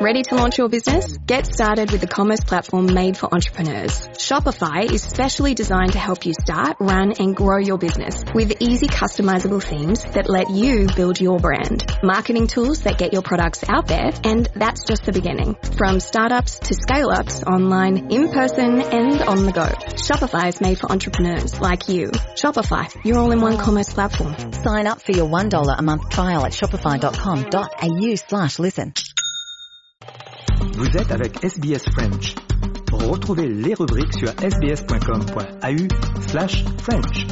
Ready to launch your business? Get started with the commerce platform made for entrepreneurs. Shopify is specially designed to help you start, run, and grow your business with easy customizable themes that let you build your brand. Marketing tools that get your products out there, and that's just the beginning. From startups to scale-ups, online, in person, and on the go. Shopify is made for entrepreneurs like you. Shopify, your all-in-one commerce platform. Sign up for your $1 a month trial at shopify.com.au/listen. Vous êtes avec SBS French. Retrouvez les rubriques sur sbs.com.au/French.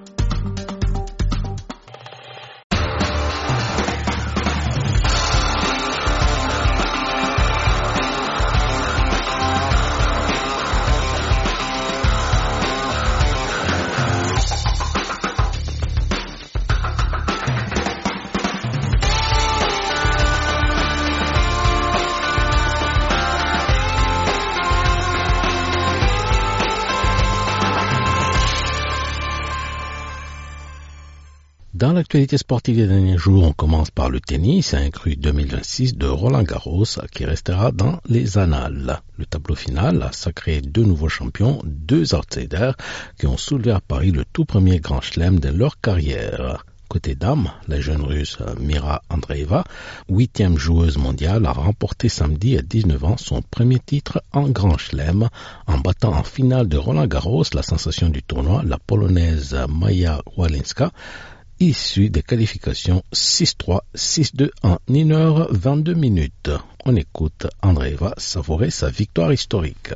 Dans l'actualité sportive des derniers jours, on commence par le tennis, inclus 2026 de Roland Garros, qui restera dans les annales. Le tableau final a sacré 2 nouveaux champions, 2 outsiders, qui ont soulevé à Paris le tout premier grand chelem de leur carrière. Côté dames, la jeune russe Mira Andreeva, 8e joueuse mondiale, a remporté samedi à 19 ans son premier titre en grand chelem, en battant en finale de Roland Garros la sensation du tournoi, la polonaise Maja Walinska, issue des qualifications 6-3, 6-2 en 1h22 minutes. On écoute Andreeva savourer sa victoire historique.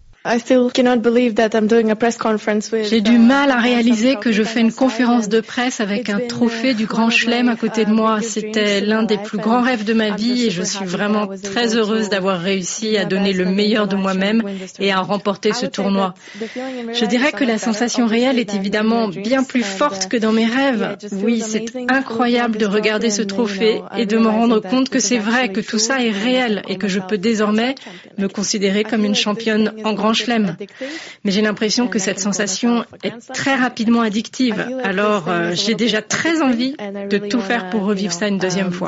J'ai du mal à réaliser que je fais une conférence de presse avec un trophée du Grand Chelem à côté de moi. C'était l'un des plus grands rêves de ma vie et je suis vraiment très heureuse d'avoir réussi à donner le meilleur de moi-même et à remporter ce tournoi. Je dirais que la sensation réelle est évidemment bien plus forte que dans mes rêves. Oui, c'est incroyable de regarder ce trophée et de me rendre compte que c'est vrai, que tout ça est réel et que je peux désormais me considérer comme une championne en Grand Chelem. Mais j'ai l'impression que cette sensation est très rapidement addictive. Alors, j'ai déjà très envie de tout faire pour revivre ça une deuxième fois.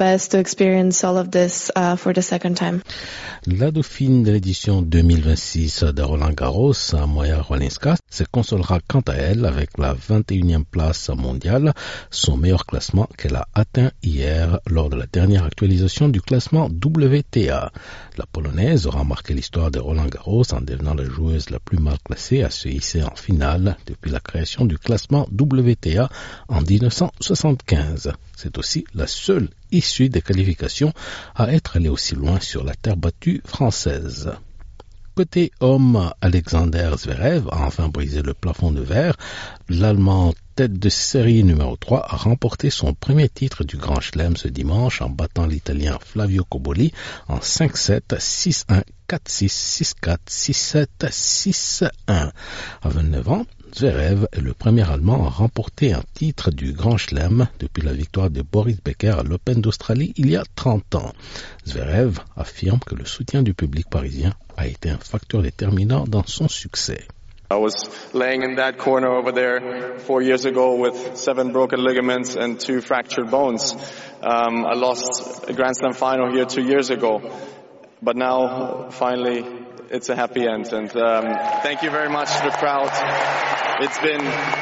La dauphine de l'édition 2026 de Roland Garros, Maja Walinska, se consolera quant à elle avec la 21e place mondiale, son meilleur classement qu'elle a atteint hier lors de la dernière actualisation du classement WTA. La Polonaise aura marqué l'histoire de Roland Garros en devenant la joueuse la plus mal classée à se hisser en finale depuis la création du classement WTA en 1975. C'est aussi la seule issue des qualifications à être allée aussi loin sur la terre battue française. Côté homme, Alexander Zverev a enfin brisé le plafond de verre. L'Allemand tête de série numéro 3 a remporté son premier titre du Grand Chelem ce dimanche en battant l'Italien Flavio Cobolli en 5-7, 6-1, 4-6, 6-4, 6-7, 6-1. À 29 ans, Zverev est le premier Allemand à remporter un titre du Grand Chelem depuis la victoire de Boris Becker à l'Open d'Australie il y a 30 ans. Zverev affirme que le soutien du public parisien a été un facteur déterminant dans son succès. I was laying in that corner over there 4 years ago with 7 broken ligaments and 2 fractured bones. I lost a Grand Slam final here 2 years ago, but now finally it's a happy end. And thank you very much to the crowd. It's been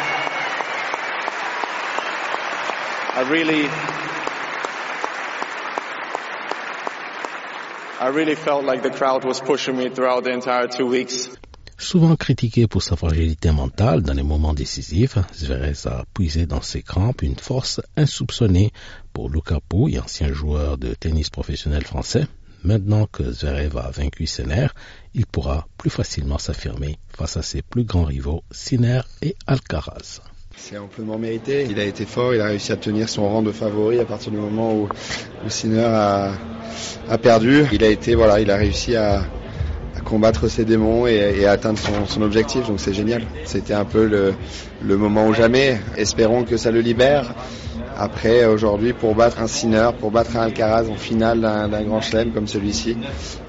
I really felt like the crowd was pushing me throughout the entire 2 weeks. Souvent critiqué pour sa fragilité mentale dans les moments décisifs, Zverev a puisé dans ses crampes une force insoupçonnée pour Luca Pouille, ancien joueur de tennis professionnel français. Maintenant que Zverev a vaincu Sinner, il pourra plus facilement s'affirmer face à ses plus grands rivaux, Sinner et Alcaraz. C'est amplement mérité. Il a été fort, il a réussi à tenir son rang de favori à partir du moment où Sinner a perdu. Il a réussi à combattre ses démons et atteindre son objectif, donc c'est génial. C'était un peu le moment ou jamais. Espérons que ça le libère. Après, aujourd'hui, pour battre un Sinner, pour battre un Alcaraz en finale d'un Grand Chelem comme celui-ci,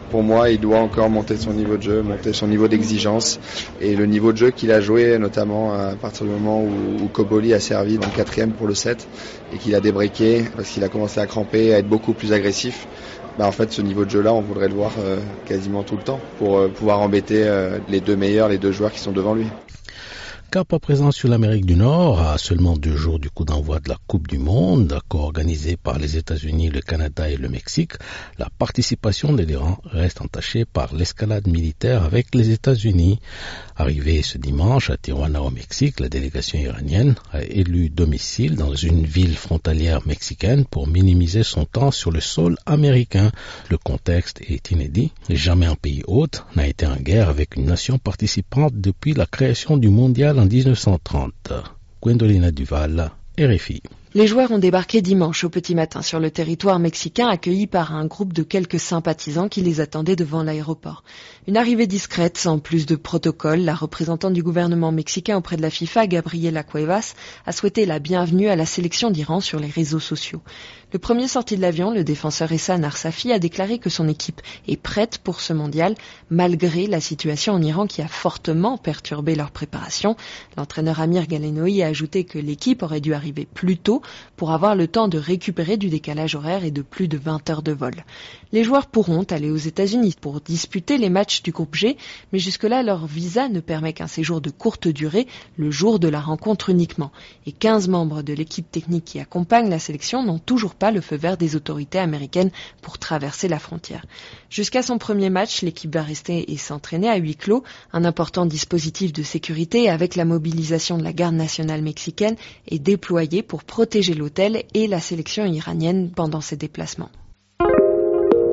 Pour moi, il doit encore monter son niveau de jeu, monter son niveau d'exigence. Et le niveau de jeu qu'il a joué, notamment à partir du moment où Cobolli a servi dans le 4e pour le 7 et qu'il a débreaké parce qu'il a commencé à cramper, à être beaucoup plus agressif. En fait, ce niveau de jeu-là, on voudrait le voir quasiment tout le temps pour pouvoir embêter les deux joueurs qui sont devant lui. Cap à présent sur l'Amérique du Nord, à seulement 2 jours du coup d'envoi de la Coupe du Monde, co-organisée par les États-Unis, le Canada et le Mexique, la participation de l'Iran reste entachée par l'escalade militaire avec les États-Unis. Arrivée ce dimanche à Tijuana au Mexique, la délégation iranienne a élu domicile dans une ville frontalière mexicaine pour minimiser son temps sur le sol américain. Le contexte est inédit. Jamais un pays hôte n'a été en guerre avec une nation participante depuis la création du mondial en 1930. Gwendolina Duval, RFI. Les joueurs ont débarqué dimanche au petit matin sur le territoire mexicain, accueillis par un groupe de quelques sympathisants qui les attendaient devant l'aéroport. Une arrivée discrète, sans plus de protocole. La représentante du gouvernement mexicain auprès de la FIFA, Gabriela Cuevas, a souhaité la bienvenue à la sélection d'Iran sur les réseaux sociaux. Le premier sorti de l'avion, le défenseur Ehsan Arsafi, a déclaré que son équipe est prête pour ce mondial, malgré la situation en Iran qui a fortement perturbé leur préparation. L'entraîneur Amir Galenoui a ajouté que l'équipe aurait dû arriver plus tôt pour avoir le temps de récupérer du décalage horaire et de plus de 20 heures de vol. Les joueurs pourront aller aux États-Unis pour disputer les matchs du groupe G, mais jusque-là, leur visa ne permet qu'un séjour de courte durée, le jour de la rencontre uniquement. Et 15 membres de l'équipe technique qui accompagne la sélection n'ont toujours pas le feu vert des autorités américaines pour traverser la frontière. Jusqu'à son premier match, l'équipe va rester et s'entraîner à huis clos, un important dispositif de sécurité avec la mobilisation de la garde nationale mexicaine est déployé pour protéger l'hôtel et la sélection iranienne pendant ses déplacements.